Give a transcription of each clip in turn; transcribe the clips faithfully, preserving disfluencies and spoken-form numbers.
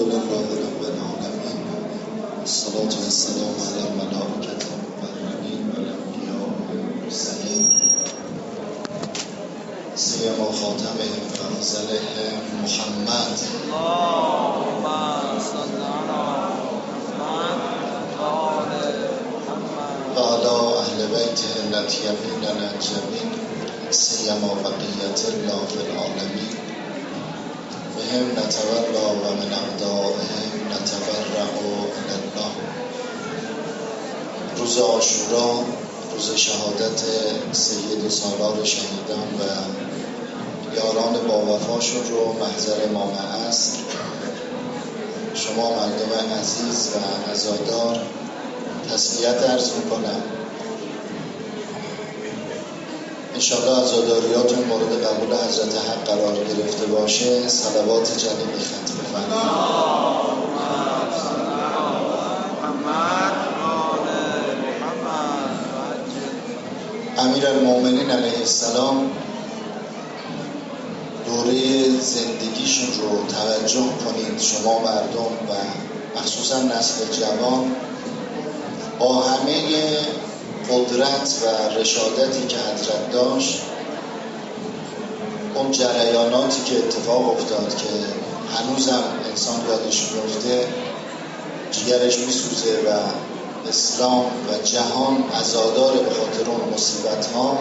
لله رب العالمين الصلاة والسلام على الملائكة المقربين والأنبياء والمرسلين سيما خاتمهم وأفضلهم محمد اللهم صل على محمد وعلى أهل بيته الأطيبين الأجمعين سيما بقية الله في العالمين بهم نتولى ومن أعدائهم نتبرأ إلى الله. روز عاشورا، روز شهادت سید سالار شهیدان و یاران با وفاشون رو محضر امام عصر شما مردم عزیز و عزادار تسلیت عرض میکنم. انشاءالله عزاداریاتون مورد قبول حضرت حق قرار گرفته باشه. صلوات جلیلی ختم بفرمایید. امیرالمومنین علیه السلام دوره زندگیشون رو توجه کنید شما مردم و مخصوصا نسل جوان، با همه قدرت و رشادتی که حضرت داشت، اون جریاناتی که اتفاق افتاد که هنوزم انسان یادش میفته، جگرش میسوزه و اسلام و جهان عزادار به خاطر اون مصیبت ها.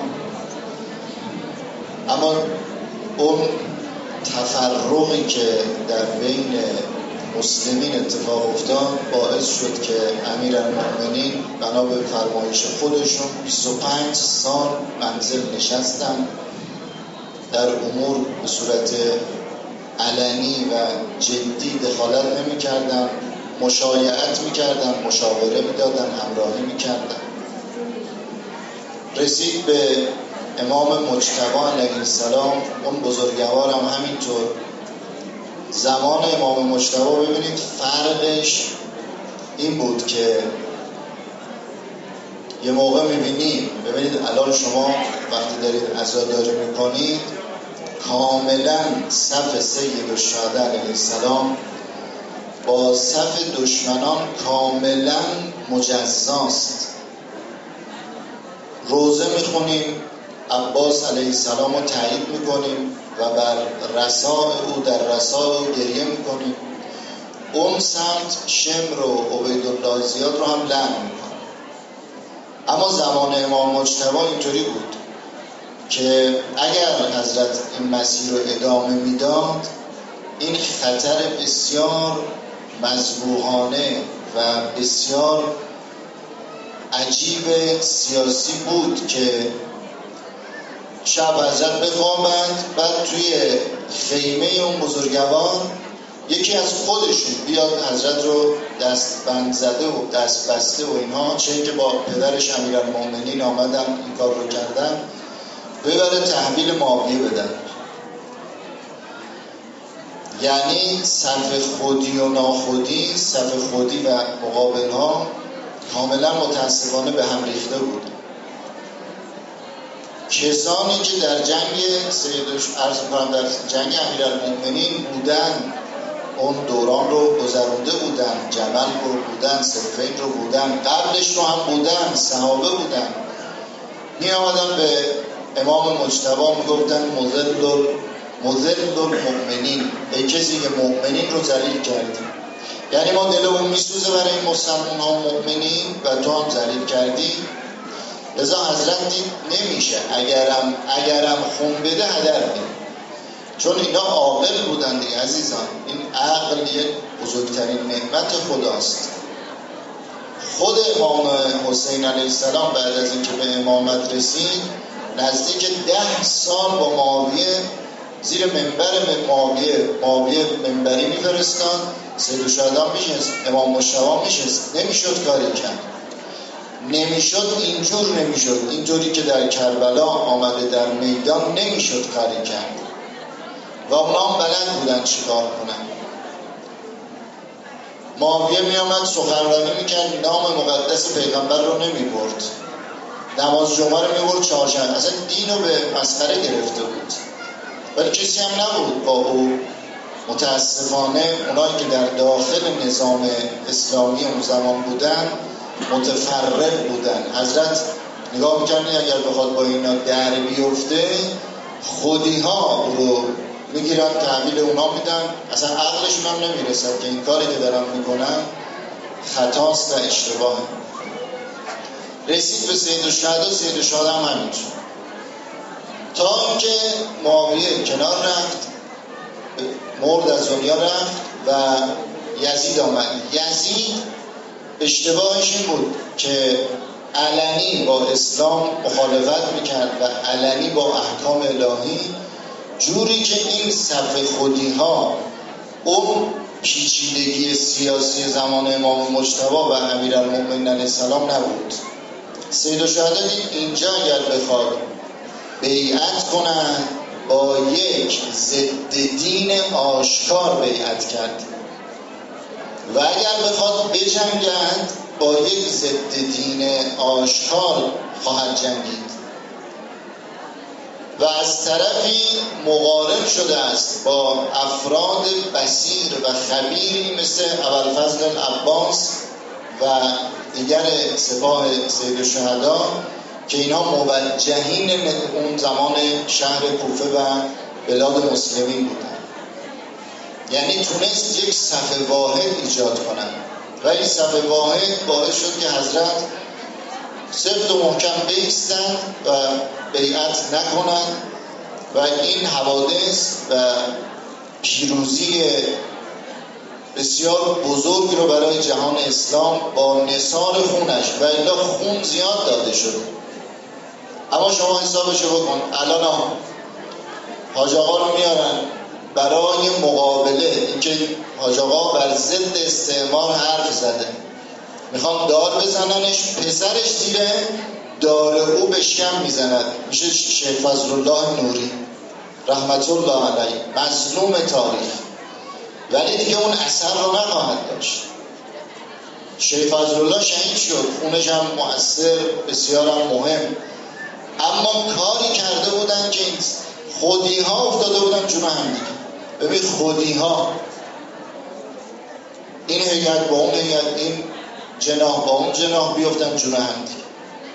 اما اون تفرقی که در بین مسلمین اتفاق افتاد باعث شد که امیرالمومنین بنا به فرمایش خودشون بیست و پنج سال منزل نشستن، در امور به صورت علنی و جدی دخالت نمی کردن، مشایعت می کردن، مشاوره می دادن، همراهی می کردن. رسید به امام مجتبی علیه السلام، اون بزرگوار هم همینطور. زمان امام مجتبی ببینید فرقش این بود که یه موقع میبینید، ببینید الان شما وقتی دارید عزاداری میکنید کاملا صف سید الشهدا علیه السلام با صف دشمنان کاملا مجزاست. روزه میخونیم، عباس علیه السلام رو تایید میکنیم و بر رساء او در رساء او گریه میکنیم. اون سمت شمر و عبیدالله زیاد رو هم لعن میکنیم. اما زمان امام مجتبی اینطوری بود که اگر حضرت این مسیر رو ادامه میداد، این خطر بسیار مذبوحانه و بسیار عجیب سیاسی بود که شب حضرت بخوابند، بعد توی خیمه اون بزرگوار یکی از خودشون بیاد حضرت رو دست بند زده و دست بسته و اینها، چه که با پدرش امیرالمومنین آمدن این کار رو کردن، ببره تحویل معاویه بدن. یعنی صف خودی و ناخودی، صف خودی و مقابل ها کاملا متاسفانه به هم ریخته بود. کسانی که در جنگ سیدش عرض می‌کنم در جنگ امیرالمومنین بودن، اون دوران رو گذرونده بودن، جمل رو بودن، صفین رو بودن، قبلش رو هم بودن، صحابه بودن، می آمدن به امام مجتبی میگفتن مذل مذل المؤمنین، ای کسی که مؤمنین رو ذلیل کردی. یعنی ما دلمون میسوزه برای این مسلمان ها مؤمنین و تو هم ذلیل کردی. لذا حضرت دید نمیشه، اگرم اگرم خون بده هدر میده، چون اینا عاقل بودن دیگه عزیزان. این عقل یک بزرگترین نعمت خداست. خود امام حسین علیه السلام بعد از اینکه به امامت رسید نزدیک ده سال با معاویه زیر منبر معاویه معاویه منبری میفرستان، سید الشهدا میشست، امام مجتبی میشست، نمیشد کاری کرد. نمیشد اینجور نمیشد اینجوری که در کربلا آمده در میدان نمیشد کاری کرد و اونا هم بلد بودن چیکار کنن. معاویه میامد سخنرانی میکرد، نام مقدس پیغمبر رو نمیبرد، نماز جمعه رو میبرد چهارشنبه، اصلا دین رو به مسخره گرفته بود. ولی کسی هم نبود با او متاسفانه اونایی که در داخل نظام اسلامی اون زمان بودن متفرق بودن. حضرت نگاه می‌کردن اگر بخواد با اینا در بیفته خودی ها او رو میگیرن تحویل اونا میدن، اصلا عقلشون هم نمیرسد که این کاری که دارن میکنن خطاست و اشتباهه. رسید به سید الشهدا، سید الشهدا هم همینجور تا اینکه معاویه کنار رفت، مرد از دنیا رفت و یزید آمد. یزید اشتباهش این بود که علنی با اسلام مخالفت میکرد و علنی با احکام الهی، جوری که این صف خودی ها اون پیچیدگی سیاسی زمان امام مجتبی و امیرالمؤمنین علیه السلام نبود. سید الشهدا دید اینجا اگر بخواد بیعت کنند با یک ضد دین آشکار بیعت کرد و اگر بخواد بجنگند با یک ضد دین آشکار خواهد جنگید و از طرفی مقارن شده است با افراد بصیر و خبیری مثل ابوالفضل العباس و دیگر سپاه سید الشهدا که اینها موجهین اون زمان شهر کوفه و بلاد مسلمین بودند. یعنی تونست یک صف واحد ایجاد کنند و این صف واحد باعث شد که حضرت سفت و محکم بایستند و بیعت نکنند و این حوادث و پیروزی بسیار بزرگی رو برای جهان اسلام با نثار خونش و الا خون زیاد داده شد. اما شما حسابشو بکن، الان حاج آقا رو میارن برای مقابله، اینکه حاج آقا بر ضد استعمار حرف زده، میخوان دار بزننش، پسرش زیره دار او به شکم میزند، میشه شیخ فضلالله نوری رحمت الله علیه، مظلوم تاریخ، ولی دیگه اون اثر رو نخواهد داشت. شیخ فضلالله شهید شد، خونش هم مؤثر، بسیار هم مهم، اما کاری کرده بودن که خودی ها افتاده بودن جون هم دیگه. ببین خودی ها، این هیئت با اون هیئت، این جناح با اون جناح بیفتن جون هم دیگه.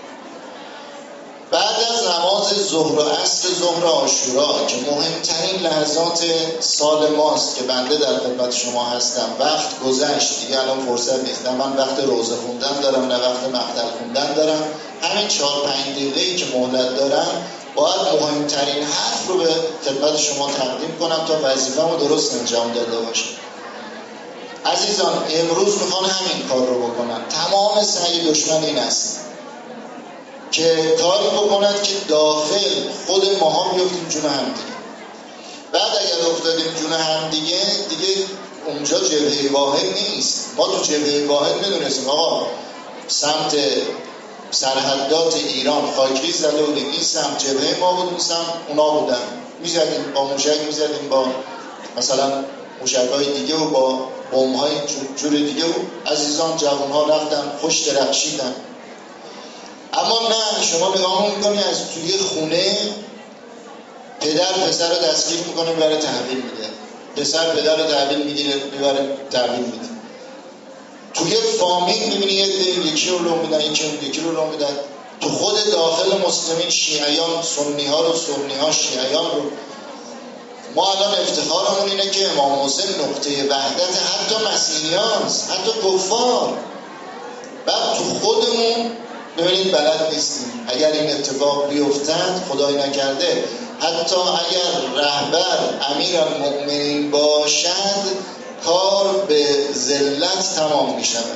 بعد از نماز ظهر و عصر ظهر عاشورا که مهمترین لحظات سال ماست که بنده در خدمت شما هستم، وقت گذشت دیگه، الان فرصت نیست، نه من وقت روزه خوندن دارم نه وقت مقتل خوندن دارم، همین چهار پنج دقیقه‌ای که مهلت دارم باید مهمترین حرف رو به خدمت شما تقدیم کنم تا وظیفه‌مو درست انجام داده باشم. عزیزان امروز میخوان همین کار رو بکنن. تمام سعی دشمن این است که کاری بکنند که داخل خود ماها بیفتیم جون هم دیگه. بعد اگر افتادیم جون هم دیگه، دیگه اونجا جبهه واحد نیست. ما تو جبهه واحد میدونستیم آقا سمت سرحدات ایران خاکریز زده بودیم، این سمت جبهه ما بود، اون سمت اونا بودن، میزدیم با موشک، میزدیم با مثلا موشک‌های دیگه و با بمب‌های جور دیگه و عزیزان جوان‌ها رفتن خوش درخشیدن. اما نه، شما نگاه میکنی از توی خونه پدر پسر رو دستگیر میکنه میبره تحویل میده، پسر پدر رو تحویل میگیره میبره تحویل میده. توی فامیل میبینی یکی رو لو میدن، یکی رو لو میدن. تو خود داخل مسلمین شیعیان سنی ها رو، سنی ها شیعیان رو. ما الان افتخارمون اینه که امام حسین نقطه وحدت حتی مسیحیان است، حتی کفار. بعد تو خودمون ببینید بلد نیستیم. اگر این اتفاق بیفتد خدای نکرده، حتی اگر رهبر امیرالمؤمنین باشد، کار به ذلت تمام می شود.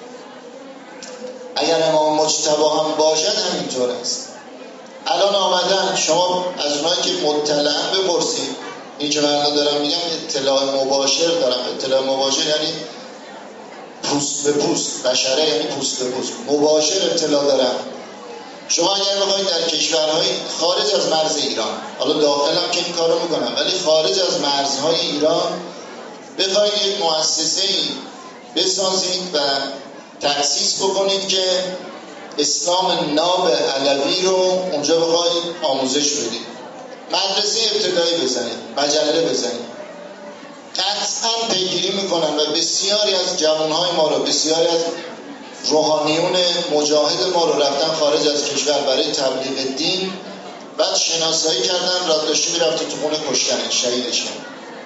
اگر امام مجتبی هم باشد همینطور است. الان آمدن، شما از اونایی که مطلعن بپرسید، این که من دارم میگم اطلاع مباشر دارم. اطلاع مباشر یعنی پوست به پوست، بشره یعنی پوست به پوست، مباشر اطلاع دارم. شما اگر بخواید در کشورهای خارج از مرز ایران، حالا داخل هم که این کارو میکنم، ولی خارج از مرزهای ایران بخواید یک مؤسسه‌ای بسازید و تأسیس بکنید که اسلام ناب علوی رو اونجا بخواید آموزش بدید، مدرسه ابتدایی بزنید، مجله بزنید، قطعا پیگیری میکنن و بسیاری از جوانهای ما رو، بسیاری از روحانیون مجاهد ما رو رفتن خارج از کشور برای تبلیغ دین، بعد شناسایی کردن، راه داشتی میرفته تو خونه کشتن، شهیدش کردن.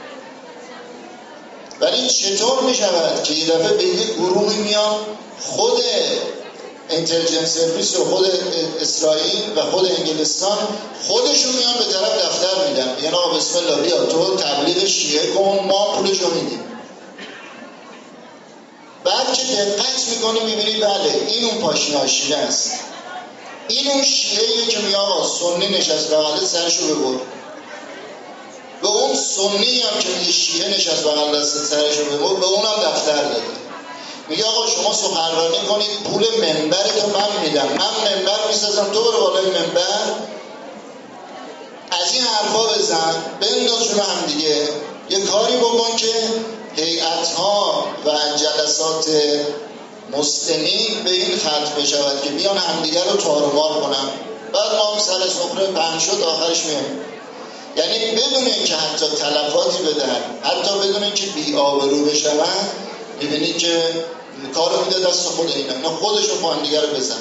ولی چطور میشود که یه دفعه به یک گروهی میان، خود اینتلیجنس سرویس و خود اسرائیل و خود انگلستان خودشون میان به طرف دفتر میدن، میگن آقا بسم الله بیا تو تبلیغ شیعه کن، ما پولشو میدیم. بعد که دقت میکنی میبینی بله این اون پاشنه شیعه است، این اون شیعه‌ایه که میگه آقا سنی نشست بغل سرشو ببر، به اون سنی هم که میگه شیعه نشست بغل دست سرشو ببر به اونم دفتر داده. میگه آقا شما سخنرانی کنید، پول منبر تو من میدم، من منبر میسازم، تو برو بالای منبر از این حرفا بزن، بنداز جون هم دیگه، یه کاری بکن که هیئت‌ها و جلسات مسلمین به این ختم بشود که بیان همدیگر رو تارومار کنن، بعد ما هم سر سفره پهن شد آخرش میام. یعنی بدون اینکه حتی تلفاتی بدن، حتی بدون اینکه بی آبرو بشن، میبینید که کارو میده دست خود اینا، اینا خودشون با همدیگر رو بزن.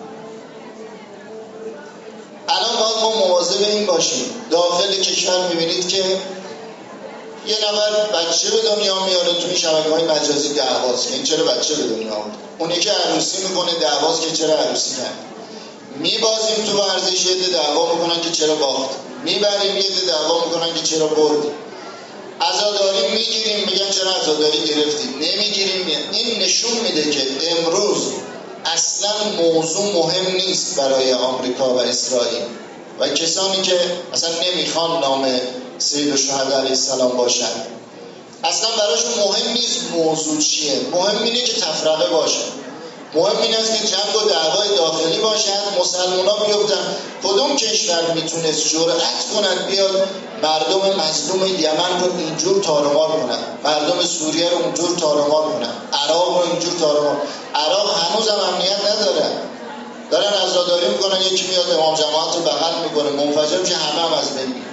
الان باید ما مواظب این باشیم. داخل کشور میبینید که یه نفر بچه به دنیا میاره توی شبکه‌های مجازی دعواست که این چرا بچه به دنیا آورد، اونی که عروسی میکنه دعواست که چرا عروسی کرد. میبازیم تو ورزش، یه دعوا میکنن که چرا باخت، میبریم یه دعوا میکنن که چرا برد. عزاداری میگیریم میگن چرا عزاداری گرفتیم، نمیگیریم. این نشون میده که امروز اصلا موضوع مهم نیست برای آمریکا و اسرائیل و کسانی که اصلا نمیخوان نام سید الشهدا علیه السلام باشن. اصلا براشون مهم نیست موضوع چیه، مهم اینه که تفرقه باشه، مهم این است که جنگ و دعوای داخلی باشد، مسلمان ها بیفتن. کدوم کشور میتونست جرأت کنند بیاد مردم مظلوم یمن رو اینجور تارمار کنن، مردم سوریه رو اونجور تارمار کنن، عراق رو اینجور تارمار. عراق هنوز هم امنیت نداره، دارن عزاداری میکنن، یکی میاد امام جماعت رو بغل میکنه، منفجر میشه، همه هم از بین.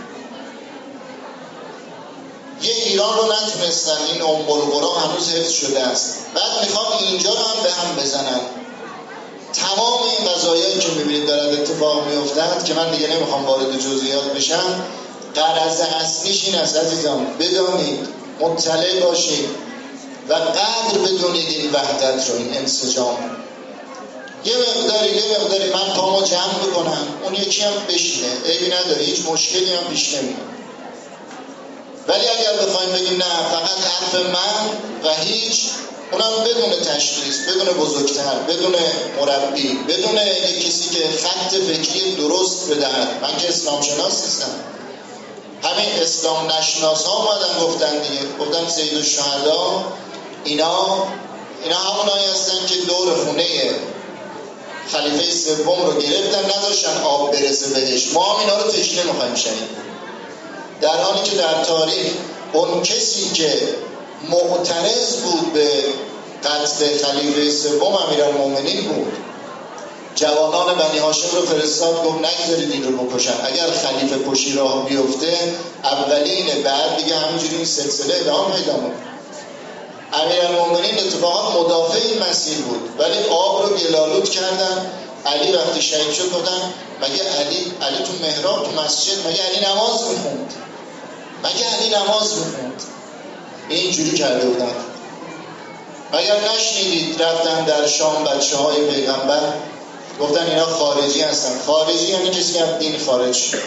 یه ایران رو نتونستن، این ام القرا هنوز حفظ شده است، بعد میخوان اینجا رو هم به هم بزنن. تمام این قضایایی که میبینید دارد اتفاق میافتد که من دیگه نمیخوام وارد جزئیات بشم، غرض اصلیش این است عزیزان، بدانید، مطلع باشید و قدر بدونید این وحدت رو، این انسجام. یه مقداری یه مقداری من پامو جمع بکنم، اون یکی هم بشینه، عیبی نداره، هیچ مشکلی هم پیش نمیاد. ولی اگر بخوایم بگیم نه فقط حرف من و هیچ، اونم بدون تشخیص، بدون بزرگتر، بدون مربی، بدون یک کسی که خط فکری درست بدهد. من که اسلام شناس نیستم، همین اسلام نشناس ها اومدن گفتن دیگه، گفتن سید الشهدا اینا اینا همونایی هستن که دور خونه خلیفه سوم رو گرفتن، نذاشتن آب برسه بهش، ما هم اینا رو تشنه میخوایم شنید. در حالی که در تاریخ اون کسی که معترض بود به قتل خلیفه سوم امیرالمومنین بود، جوانان بنی هاشم رو فرستاد، گفت نگذارید این رو بکشن، اگر خلیفه کشی راه بیفته اولینه، بعد دیگه همینجوری این سلسله ادامه پیدا می‌کنه. امیرالمومنین اتفاقا مدافع این مسیر بود، ولی آب رو گلالود کردن. علی وقتی شهید شد گفتن مگه علی علی تو محراب تو مسجد مگه علی نماز میخوند؟ مگه علی نماز میخوند؟ اینجوری کرده بودن. مگر نشنیدید رفتن در شام بچه های پیغمبر گفتن اینا خارجی هستن؟ خارجی یعنی کسی که از دین خارج شد.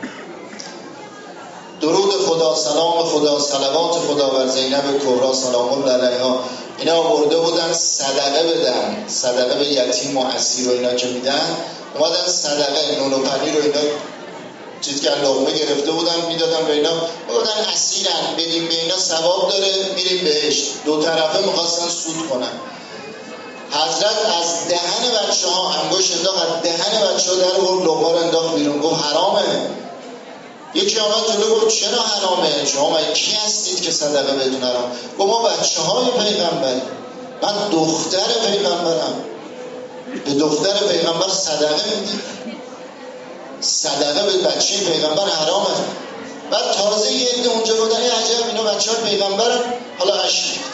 درود خدا، سلام خدا، صلوات خدا بر زینب کبرا سلام الله علیها، اینا آورده بودن صدقه بدن، صدقه به یتیم و اسیر و اینا که میدن، اومدن صدقه نون و پنیر رو اینا چیزی که لقمه گرفته بودن میدادن به اینا، بودن اسیرن، بدیم به اینا ثواب داره، میریم بهشت. دو طرفه میخواستن سود کنن. حضرت از دهن بچه ها انگشت انداخت، از دهن بچه ها در آورد، لقمه رو انداخت بیرون، گفت حرامه. یکی آمد جلو گفت چرا حرامه؟ شما ما کی هستید که صدقه بدون حرام؟ گفت ما بچه های پیغمبریم، من دختر پیغمبرم، به دختر پیغمبر صدقه میدیم، صدقه به بچه پیغمبر حرامه. بعد تازه یه عده اونجا بودن ای عجب اینا بچه های پیغمبرن، حالا اشک ریختن.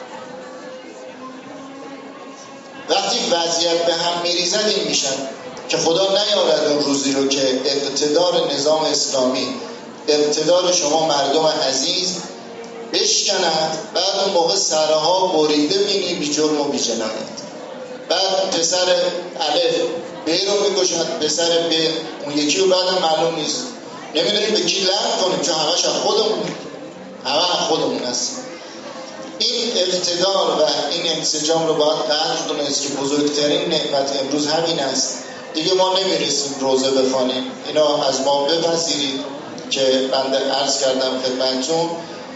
وقتی وضعیت به هم میریزد این میشن که خدا نیارد اون روزی رو که اقتدار نظام اسلامی، اقتدار شما مردم عزیز بشکنند، بعد اون موقع سرها بریده بینی بی جرم و بی جنایت. بعد پسر الف ب رو میکشند، پسر ب اون یکی رو بعدم معلوم نیست، نمیدونیم به کی لعنت کنیم چون همش از خودمون، همه از خودمون هست. این اقتدار و این انسجام رو باید قدر دونست که بزرگترین نعمت امروز همین است. دیگه ما نمیرسیم روزه بخوانیم، اینا از ما بپذیرید که بنده عرض کردم خدمتتون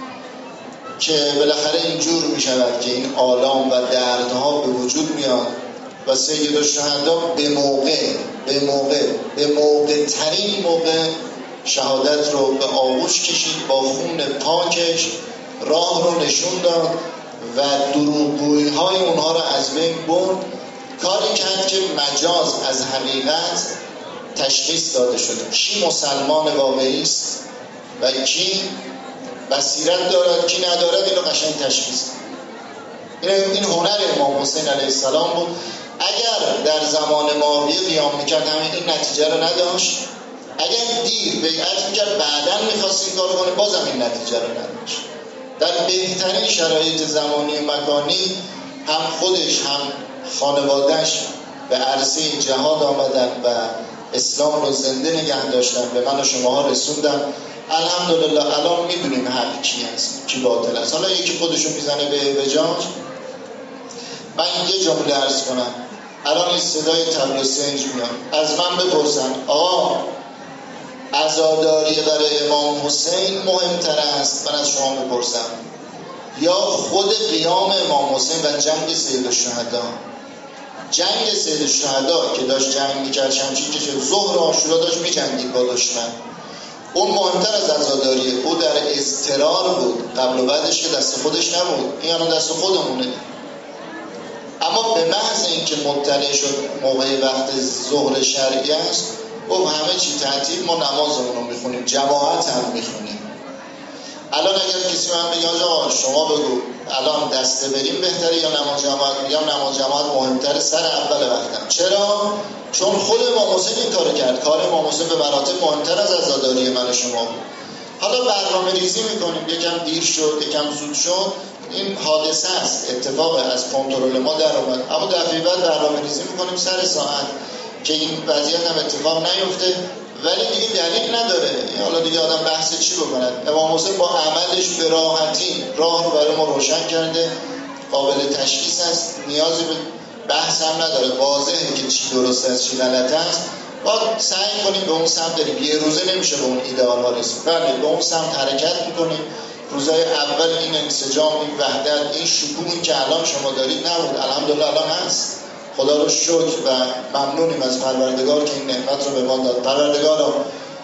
که بالاخره اینجور میشود که این آلام و دردها به وجود میاد و سید الشهدا به موقع به موقع به موقع ترین موقع شهادت رو به آغوش کشید، با خون پاکش راه رو نشون داد و دروغگویی های اونها رو از بین برد. کاری کرد که مجاز از حقیقت تشخیص داده شده، کی مسلمان واقعی است و کی بصیرت دارد، کی ندارد، اینو قشنگ تشخیص داد. این هنر امام حسین علیه السلام بود. اگر در زمان معاویه قیام میکرد همین این نتیجه رو نداشت، اگر دیر بیعت میکرد بعداً میخواست این کار کنه بازم این نتیجه رو نداشت. در بهترین شرایط زمانی مکانی هم خودش هم خانوادهش به عرصه جهاد آمدن و اسلام رو زنده نگه داشتن، به من و شماها رسوندن. الحمدلله الان میدونیم حق کی هست کی باطل است. حالا یکی خودشو میزنه به وجاج. من یه جمله عرض کنم، الان این صدای طبل و سنج میاد، از من بپرسن آقا عزاداری برای امام حسین مهمتر است، من از شما بپرسم، یا خود قیام امام حسین و جنگ سید الشهدا؟ جنگ سید الشهدا که داشت جنگ میکرد، شمشیر کشید، ظهر عاشورا داشت میجنگید با دشمن، اون مهمتر از عزاداریه. او در اضطرار بود، قبل و بعدش که دست خودش نبود، این الان دست خودمونه. اما به محض اینکه مطلع شد موقع وقت ظهر شرعی است، او همه چی تعطیل، ما نمازمون رو میخونیم، جماعت هم میخونیم. الان اگر کسی من بگه آقا شما بگو الان دسته بریم بهتره یا نماز جماعت، میگم نماز جماعت مهمتره سر اول وقتم. چرا؟ چون خود امام حسین این کارو کرد. کار امام حسین به مراتب مهمتر از عزاداری من و شما بود. حالا برنامه ریزی میکنیم، یکم دیر شد یکم زود شد، این حادثه است، اتفاق از کنترل ما در اومد. اما دفعه بعد برنامه ریزی میکنیم سر ساعت که این وضعیت هم اتفاق نیفته، ولی دیگه دلیل نداره. حالا دیگه آدم بحث چی بکنه؟ امام حسین با عملش به راحتی راه رو برای ما روشن کرده، قابل تشخیص است، نیازی به بحث هم نداره، واضحه که چی درست است چی غلط است. باید سعی کنیم به اون سمت بریم. یه روزه نمیشه به اون ایدئال ها رسید، بله به اون سمت حرکت میکنیم. روزای اول این انسجام، این وحدت، این شکوهی که الان شما دارید نبود، الحمدلله الان هست. خدا رو شکر و ممنونیم از پروردگار که این نعمت رو به ما داد. پروردگارا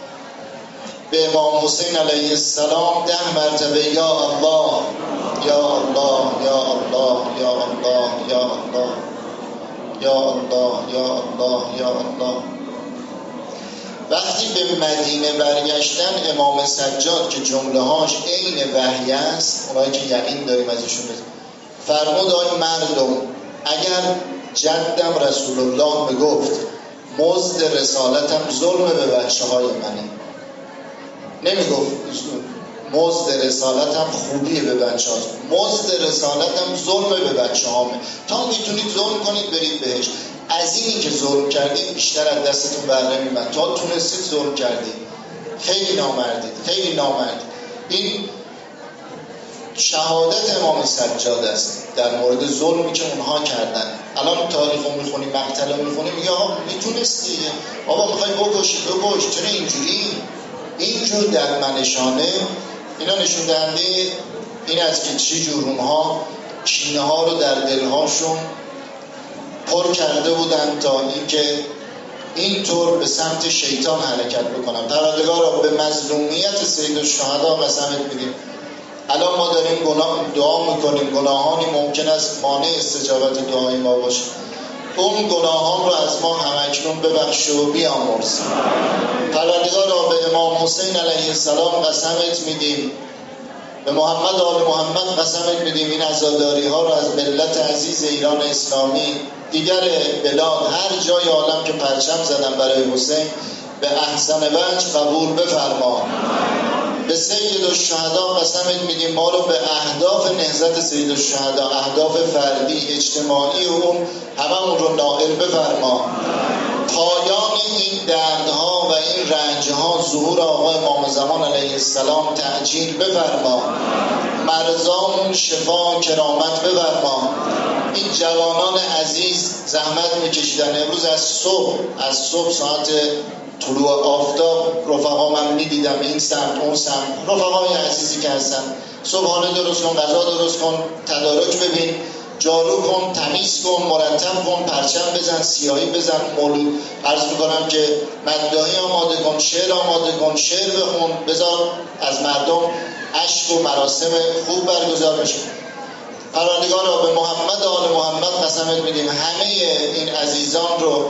به امام حسین علیه السلام ده مرتبه یا الله یا الله یا الله یا الله یا الله یا الله یا الله یا الله. وقتی به مدینه برگشتن امام سجاد که جمله هاش عین وحی است، اونایی که یقین داریم از ایشون، فرمود آی مردم، اگر جدم رسول الله بگفت مزد رسالتم ظلم به بچه های منه، نمیگفت مزد رسالتم خوبیه به بچه هاست، مزد رسالتم ظلم به بچه هامه. تا میتونید ظلم کنید برید بهش، از اینی که ظلم کردید بیشتر از دستتون بر نمیاد. تا تونستید ظلم کردید، خیلی نامردید، خیلی نامردید. این شهادت امام سجاد است در مورد ظلمی که اونها کردن. الان تاریخ رو میخونیم، مقتل رو میخونیم، میگه آقا میتونستی، آقا میخوای بکشی بکش، چرا اینجوری؟ اینجور در منشانه اینا نشون دهنده این است که چی جور اونها کینه ها رو در دلهاشون پر کرده بودن تا اینکه اینطور به سمت شیطان حرکت بکنن. پروردگارا به مظلومیت سید الشهدا قسمت میدیم. الان ما داریم گناه دعا میکنیم، گناهانی ممکن است مانع استجابت دعای ما باشه. اون گناهان رو از ما همکنون ببخش و بیامرز. پروردگارا به امام حسین علیه السلام قسمت میدیم، به محمد آل محمد قسمت میدیم این عزاداری ها رو از ملت عزیز ایران اسلامی، دیگر بلاد، هر جای عالم که پرچم زدن برای حسین، به احسن وجه قبول بفرما. به سید الشهدا قسمت میدیم ما رو به اهداف نهضت سید الشهدا، اهداف فردی اجتماعی اون هممون رو نائل بفرما. پایان این دردها و این رنجها ظهور آقا امام زمان علیه السلام تعجیل بفرما. مرضامون شفا کرامت بفرما. این جوانان عزیز زحمت میکشیدن، امروز از صبح از صبح ساعت طلوع آفتاب رفقا من میدیدم این سمت اون سمت، رفقای عزیزی که هستن، صبحانه درست کن، غذا درست کن، تدارک ببین، جارو کن، تمیز کن، مرتب کن، پرچم بزن، سیاهی بزن، مولود عرض میکنم که مداحی آماده کن، شعر آماده کن، شعر بخون، بذار از مردم عشق و مراسم خوب برگزار بشه. پروردگارا به محمد آل محمد قسمت میدیم همه این عزیزان رو،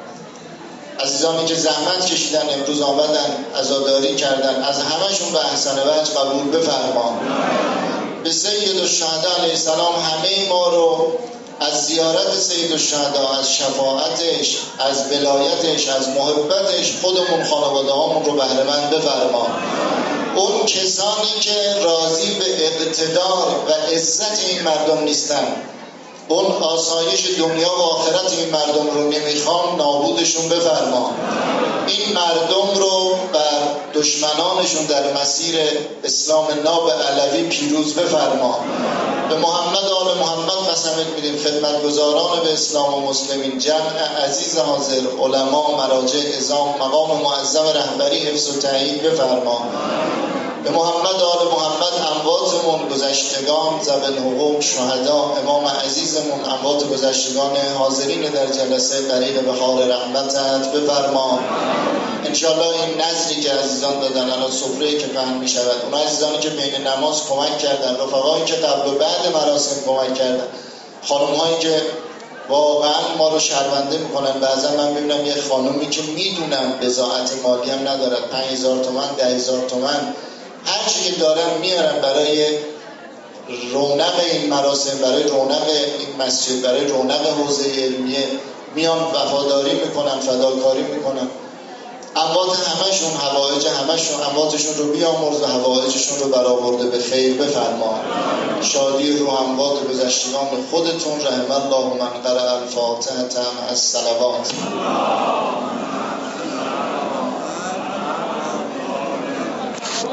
عزیزانی که زحمت کشیدن امروز آمدن عزاداری کردن، از همهشون به احسن وجه قبول بفرما. به سید الشهدا علیه السلام همه ما رو از زیارت سید الشهدا، از شفاعتش، از ولایتش، از محبتش خودمون خانواده هامون رو بهره مند بفرما. اون کسانی که راضی به اقتدار و عزت این مردم نیستن، اون آسایش دنیا و آخرت این مردم رو نمیخوان، نابودشون بفرما. این مردم رو بر دشمنانشون در مسیر اسلام ناب علوی پیروز بفرما. به محمد آل محمد قسمت میدیم خدمتگزاران به اسلام و مسلمین، جمع عزیز حاضر، علما، مراجع عظام، مقام معظم رهبری حفظ و تایید بفرما. به محمد آل محمد امواتمون، گذشتگان، ذوی الحقوق، شهدا، امام عزیزمون، اموات گذشتگان حاضرین در جلسه غریق بهار رحمتت بفرما. انشالله این نظری که عزیزان دادن، الان سفره‌ای که پهن می شود، اون عزیزانی که بین نماز کمک کردن، رفقایی که قبل و بعد مراسم کمک کردن، خانم هایی که واقعا ما رو شرمنده میکنن. بعضا من ببینم یه خانومی که میدونم بضاعت مالی هم ندارد، پنج هزار تومن، ده هزار تومن، هر چی که دارن میارن برای رونق این مراسم، برای رونق این مسجد، برای رونق حوزه علمیه، میان وفاداری میکنن، فداکاری میکنن. اموات همشون، حوائج همشون، امواتشون رو بیامرز و حوائجشون رو برآورده به خیر بفرما. شادی روح اموات گذشتگان خودتون. رحم الله من قرأ الفاتحه مع الصلوات.